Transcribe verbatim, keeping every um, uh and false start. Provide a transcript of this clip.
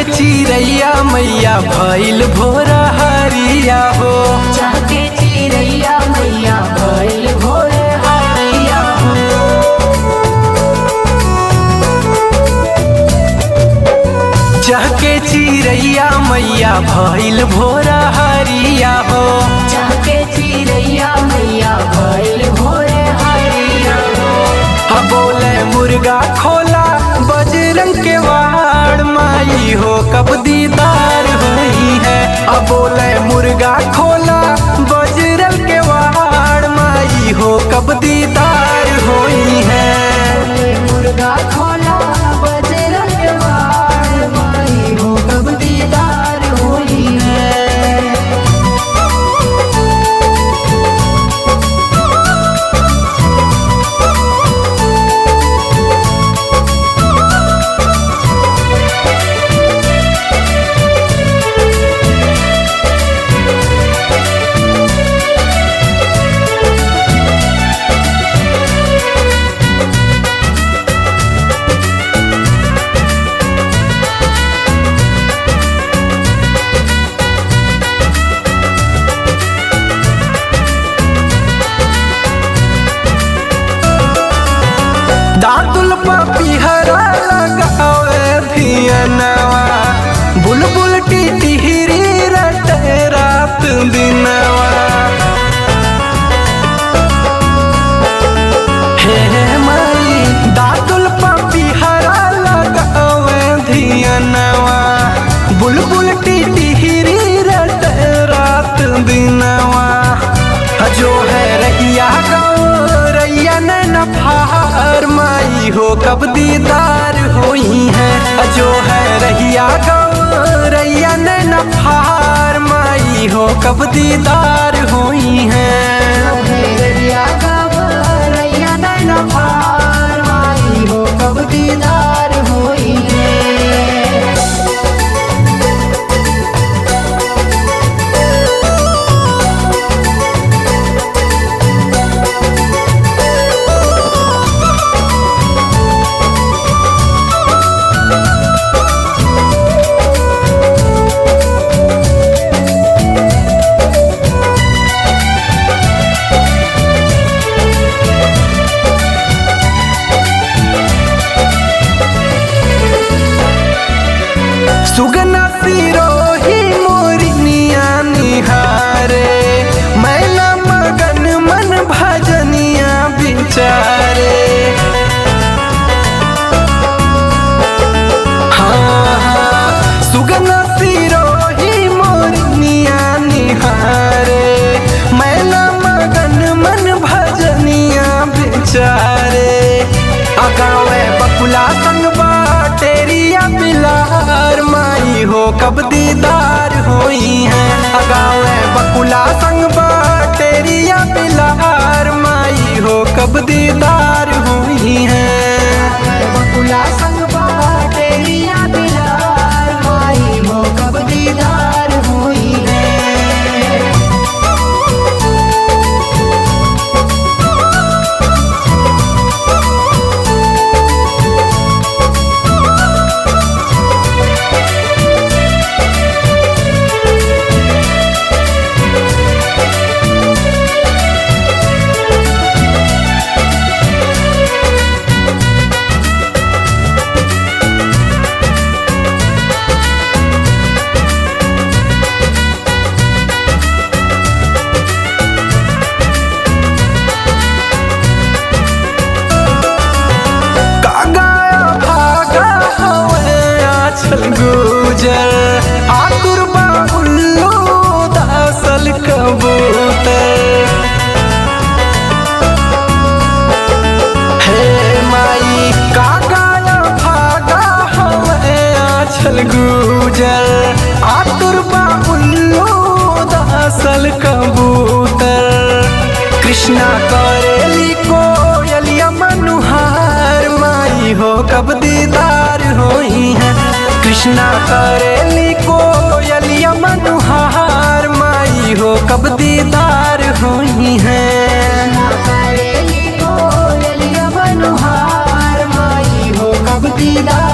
चिरैया मैया भइल भोर हरिया हो। जाके चिरैया मैया भइल भोर हरिया हो। जाके चिरैया मैया भइल भोर हरिया हो। जाके चिरैया मैया भइल भोर हरिया हो। हा बोले मुर्गा खोला बजरंग के वाड़ माई हो कब दीदार हुई है। अब बोले मुर्गा खोला बजरंग के वाड़ माई हो कब दीदार हुई है। मुर्गा खोला बजरंग के वाड़ माई हो कब दीदार हुई है। दातुल पपीहरा लगावे धियनवा बुलबुल टिटहिरी रटे रात दिनवा। हे माई दातुल पपीहरा लगावे धियनवा बुलबुल टिटहिरी रटे रात दिनवा। जो है रैया गाँव रैया न फार माई हो कब दीदार हुई है। जो है रैया गाँव रैया न फार माई हो कब दीदार हुई है। रैया गाँव रैया न फार माई हो कब दीदार हुई है। सुगना सिरोही मोरनिया निहारे मैला मगन मन भजनिया बिचारे। हाँ हाँ सुगना सिरोही मोरनिया निहारे मैला मगन मन भजनिया बिचारे। अगावे बकुला संग बाटेरिया बिलार माई हो कब दीदार हुई है। अगावे बकुला संग बाटेरिया बिलार माई हो कब दीदार हुई है। बकुला संग बाटेरिया बिलार माई हो कब दीदार हुई है। गुजर आतुर बाउल्लो दासल कबूतर। हे माई कागाया भागा हवे आछल गुजर आतुर बाउल्लो दासल कबूतर। कृष्णा करेली कोयलिया मनुहार माई हो कब दीदार हुई है। कृष्णा करेली कोयलिया मनुहार माई हो कब दीदार हुई है। करेली कोयलिया मनुहार माई हो कब दीदार